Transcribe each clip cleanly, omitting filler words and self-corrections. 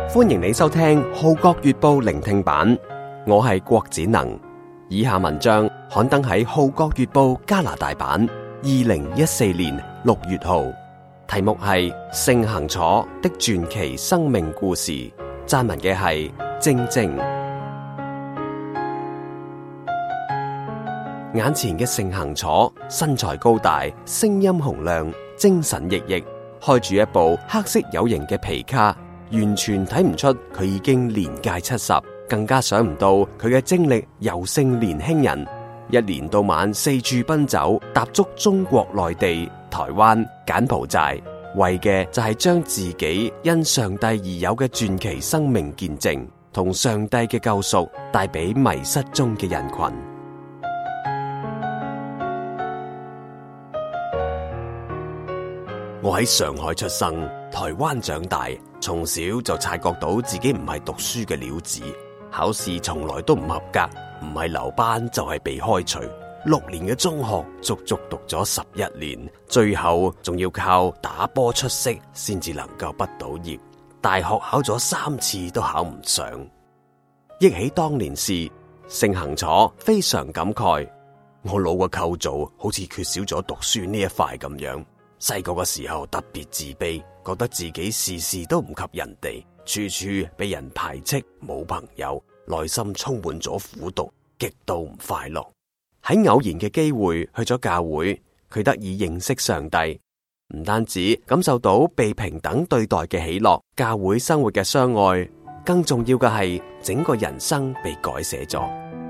歡迎你收聽《號角月報》聆聽版，我係郭子能。以下文章刊登喺《號角月報》加拿大版2014年6月號，題目係盛行楚的傳奇生命故事，撰文嘅係晶晶。眼前嘅盛行楚身材高大，聲音洪亮，精神奕奕，開住一部黑色有型嘅皮卡，完全睇唔出佢已經年屆70，更加想唔到佢嘅精力尤勝年輕人，一年到晚四處奔走，踏足中國內地、台灣、柬埔寨，為嘅就係將自己因上帝而有嘅傳奇生命見證同上帝嘅救贖帶俾迷失中嘅人群。我喺上海出生，台灣長大，從小就察覺到自己唔係讀書嘅料子，考試從來都唔合格，唔係留班就係被開除。6年嘅中學足足讀咗11年，最後仲要靠打波出色先至能夠畢到業。大學考咗3次都考唔上。憶起當年事，盛行楚非常感慨，我腦嘅構造好似缺少咗讀書呢一塊咁樣。細個嘅時候特別自卑，覺得自己事事都唔及人哋，處處被人排斥，冇朋友，內心充滿咗苦毒，極度唔快樂。喺偶然嘅機會去咗教會，佢得以認識上帝，唔單止感受到被平等對待嘅喜樂，教會生活嘅相愛，更重要嘅係整個人生被改寫咗。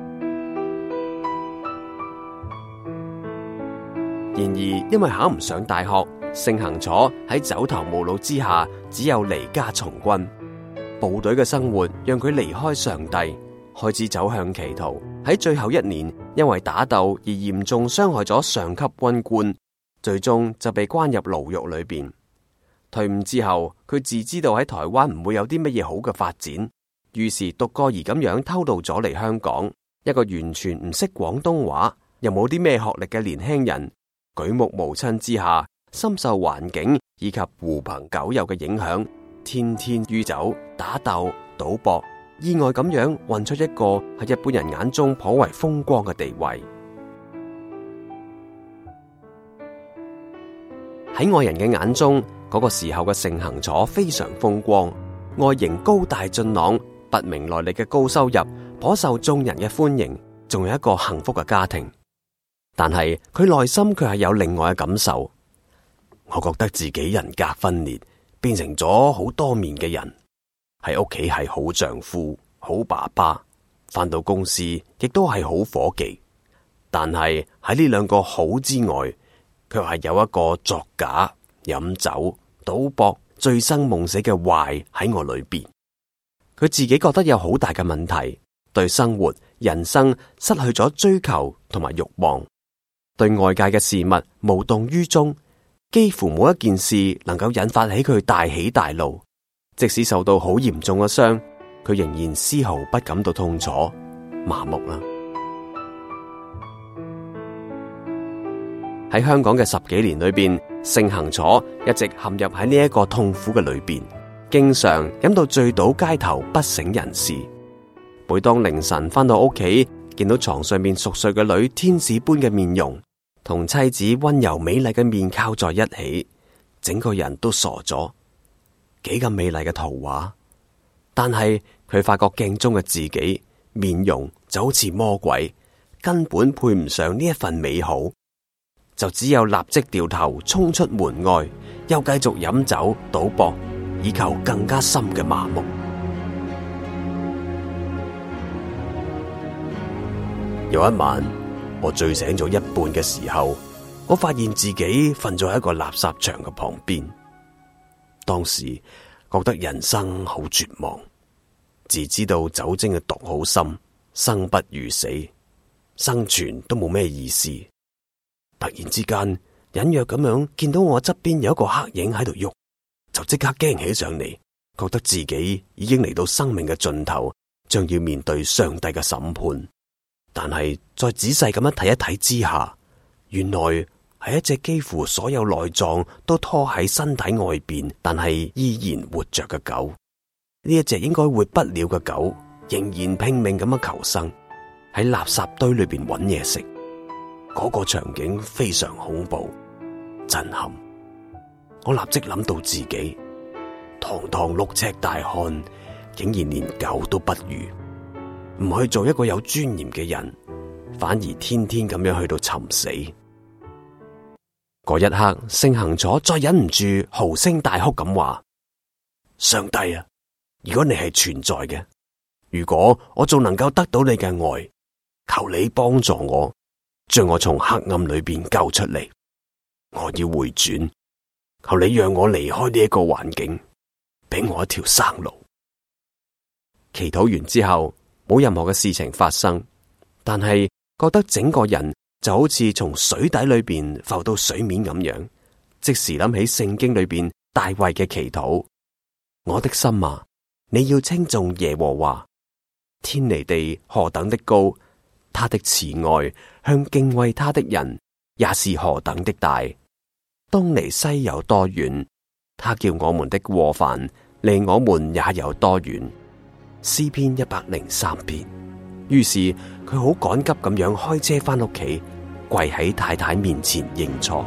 然而，因為考唔上大學，盛行楚喺走投無路之下，只有離家從軍。部隊嘅生活讓佢離開上帝，開始走向歧途。喺最後1年，因為打鬥而嚴重傷害咗上級軍官，最終就被關入牢獄裏邊。退伍之後，佢自知道喺台灣唔會有啲乜嘢好嘅發展，於是獨個兒咁樣偷渡咗嚟香港。一個完全唔識廣東話，又冇啲咩學歷嘅年輕人，舉目無親之下，深受環境以及狐朋狗友嘅影響，天天酗酒、打鬥、賭博，意外咁樣混出一個喺一般人眼中頗為風光嘅地位。喺外人嘅眼中，嗰個時候嘅盛行楚非常風光，外形高大俊朗，不明來歷嘅高收入，頗受眾人嘅歡迎，仲有一個幸福嘅家庭。但係佢內心卻係有另外嘅感受，我覺得自己人格分裂，變成咗好多面嘅人。喺屋企係好丈夫、好爸爸，返到公司亦都係好夥計。但係喺呢兩個好之外，卻係有一個作假、飲酒、賭博、醉生夢死嘅壞喺我裏邊。佢自己覺得有好大嘅問題，對生活、人生失去咗追求同埋慾望。對外界嘅事物無動於衷，幾乎冇一件事能夠引發起佢大喜大怒。即使受到好嚴重嘅傷，佢仍然絲毫不感到痛楚、麻木啦。喺香港嘅10幾年裏邊，盛行楚一直陷入喺呢一個痛苦嘅裏邊，經常飲到醉倒街頭，不省人事。每當凌晨返到屋企，見到床上面熟睡嘅女天使般嘅面容，同妻子溫柔美麗嘅面靠在一起，整個人都傻咗。幾咁美麗嘅圖畫，但係佢發覺鏡中嘅自己面容就好似魔鬼，根本配唔上呢一份美好，就只有立即掉頭衝出門外，又繼續飲酒賭博，以求更加深嘅麻木。有一晚，我醉醒咗一半嘅時候，我發現自己瞓咗喺一個垃圾場嘅旁邊。當時覺得人生好絕望，自知道酒精嘅毒好深，生不如死，生存都冇咩意思。突然之間，隱約咁樣見到我側邊有一個黑影喺度喐，就即刻驚起上嚟，覺得自己已經嚟到生命嘅盡頭，將要面對上帝嘅審判。但係再仔細咁樣睇一睇之下，原來係一隻幾乎所有內臟都拖喺身體外邊，但係依然活着嘅狗。 呢一隻應該活不了嘅狗，仍然拼命咁樣求生，喺垃圾堆裏邊揾嘢食。嗰個場景非常恐怖、震撼。我立即諗到自己，堂堂6尺大漢，竟然連狗都不如，唔去做一個有尊嚴嘅人，反而天天咁樣去到尋死。嗰一刻，聖行楚再忍唔住嚎聲大哭咁話：上帝啊，如果你係存在嘅，如果我仲能夠得到你嘅愛，求你幫助我，將我從黑暗裏邊救出嚟。我要回轉，求你讓我離開呢一個環境，俾我一條生路。祈禱完之後，冇任何嘅事情發生，但係覺得整個人就好似從水底裏邊浮到水面咁樣。即時諗起聖經裏邊大衛嘅祈禱：我的心啊，你要稱頌耶和華，天離地何等的高，他的慈愛向敬畏他的人也是何等的大。東離西有多遠，他叫我們的過犯離我們也有多遠。詩篇103篇。於是佢好趕急咁樣開車翻屋企，跪喺太太面前認錯。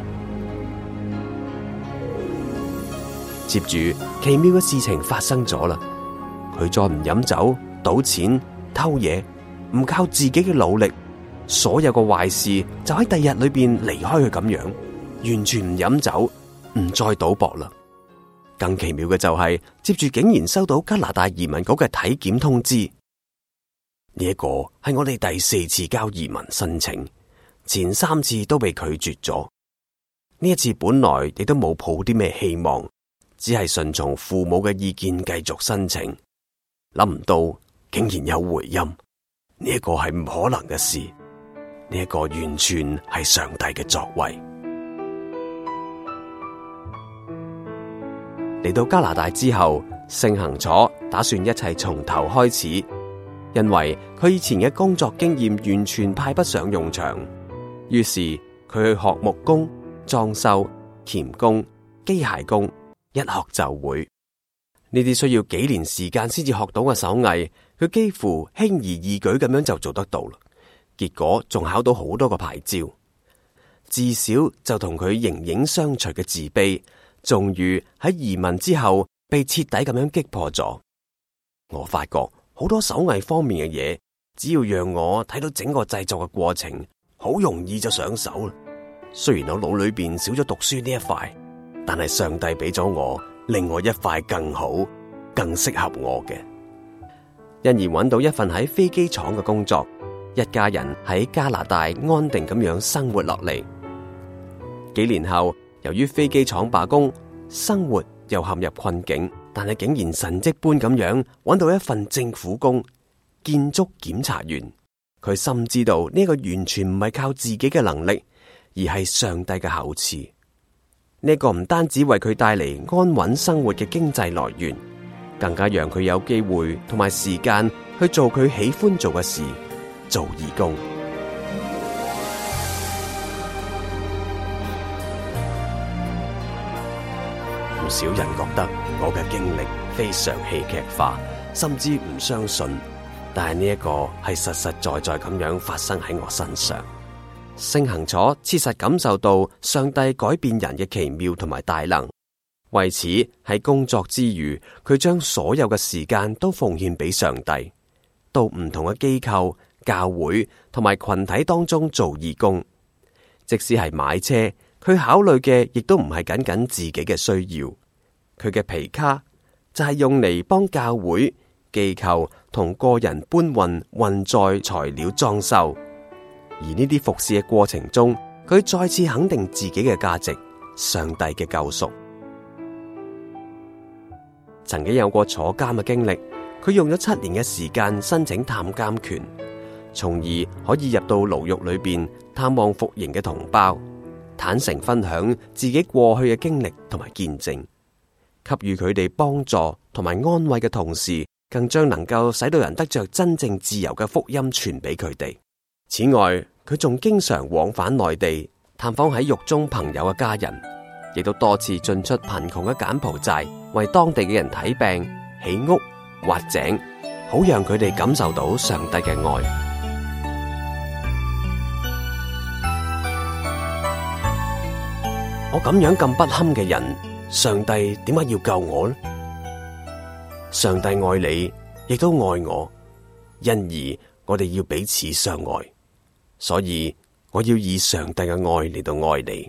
接住奇妙嘅事情發生咗啦，佢再唔飲酒、賭錢、偷嘢，唔靠自己嘅努力，所有嘅壞事就喺第日裏邊離開佢咁樣，完全唔飲酒，唔再賭博啦。更奇妙嘅就係，接住竟然收到加拿大移民局嘅體檢通知。呢一個係我哋第4次交移民申請，前3次都被拒絕咗。呢一次本來亦都冇抱啲咩希望，只係順從父母嘅意見繼續申請。諗唔到竟然有回音，呢一個係唔可能嘅事，呢一個完全係上帝嘅作為。嚟到加拿大之後，聖行楚打算一切從頭開始，因為佢以前嘅工作經驗完全派不上用場。於是佢去學木工、裝修、鉗工、機械工，一學就會。呢啲需要幾年時間先至學到嘅手藝，佢幾乎輕而易舉咁樣就做得到啦。結果仲考到好多個牌照，至少就同佢形影相隨嘅自卑，終於喺移民之後被徹底咁樣擊破咗。我發覺好多手藝方面嘅嘢，只要讓我睇到整個製作嘅過程，好容易就上手啦。雖然我腦裏邊少咗讀書呢一塊，但係上帝俾咗我另外一塊更好、更適合我嘅。因而揾到一份喺飛機廠嘅工作，一家人喺加拿大安定咁樣生活落嚟。幾年後，由於飛機廠罷工，生活又陷入困境，但係竟然神蹟般咁樣揾到一份政府工，建築檢查員。佢深知道呢個完全唔係靠自己嘅能力，而係上帝嘅厚賜。呢個唔單止為佢帶嚟安穩生活嘅經濟來源，更加讓佢有機會同埋時間去做佢喜歡做嘅事，做義工。唔少人覺得我嘅經歷非常戲劇化，甚至唔相信，但係呢一個係實實在在咁樣發生喺我身上。聖行楚切實感受到上帝改變人嘅奇妙同埋大能，為此喺工作之餘，佢將所有嘅時間都奉獻俾上帝，到唔同嘅機構、教會同埋群體當中做義工。即使係買車，佢考慮嘅亦都唔係僅僅自己嘅需要，佢嘅皮卡就係用嚟幫教會、機構同個人搬運載材料裝修。而呢啲服侍嘅過程中，佢再次肯定自己嘅價值，上帝嘅救贖。曾經有過坐監嘅經歷，佢用咗7年嘅時間申請探監權，從而可以入到牢獄裏邊探望服刑嘅同胞，坦誠分享自己過去嘅經歷同埋見證，給予佢哋幫助同埋安慰嘅同時，更將能夠使到人得着真正自由嘅福音傳俾佢哋。此外，佢仲經常往返內地，探訪喺獄中朋友嘅家人，亦都多次進出貧窮嘅柬埔寨，為當地嘅人睇病、起屋、 挖井，好讓佢哋感受到上帝嘅愛。我咁樣咁不堪嘅人，上帝點解要救我呢？上帝愛你，亦都愛我，因而我哋要彼此相愛。所以我要以上帝嘅愛嚟到愛你。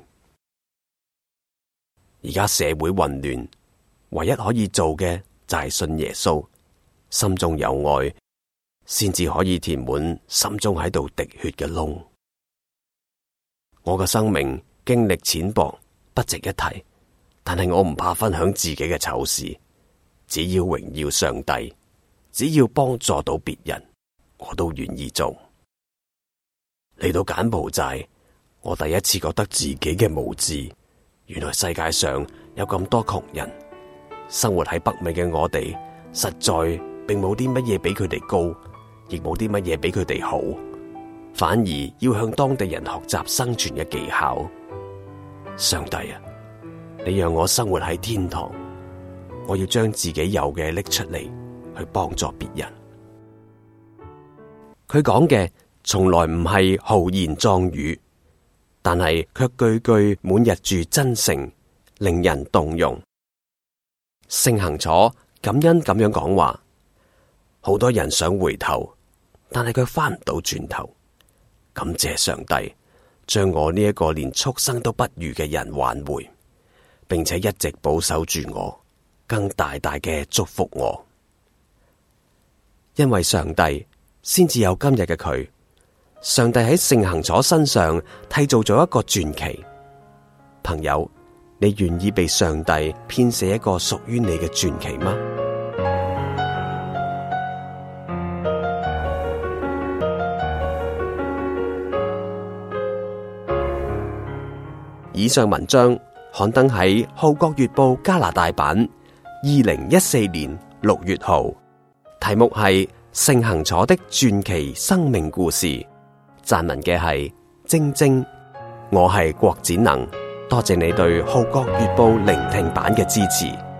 而家社會混亂，唯一可以做嘅就係信耶穌，心中有愛，先至可以填滿心中喺度滴血嘅窿。我嘅生命經歷淺薄，不值一提，但係我唔怕分享自己嘅醜事，只要榮耀上帝，只要幫助到別人，我都願意做。嚟到柬埔寨，我第一次覺得自己嘅無知。原來世界上有咁多窮人，生活喺北美嘅我哋，實在並冇啲乜嘢比佢哋高，亦冇啲乜嘢比佢哋好，反而要向當地人學習生存嘅技巧。上帝啊，你讓我生活喺天堂，我要將自己有嘅拎出嚟去幫助別人。佢講嘅從來唔係豪言壯語，但係卻句句滿溢住真誠，令人動容。聖行楚感恩咁樣講話，好多人想回頭，但係佢翻唔到轉頭。感謝上帝，將我呢一個連畜生都不如嘅人挽回，並且一直保守住我，更大大嘅祝福我。因為上帝先至有今日嘅佢。上帝喺聖行楚身上締造咗一個傳奇。朋友，你願意被上帝編寫一個屬於你嘅傳奇嗎？以上文章刊登喺《號角月報》加拿大版2014年6月號，題目係聖行楚的傳奇生命故事。撰文嘅係晶晶，我係郭展能，多謝你對《號角月報》聆聽版嘅支持。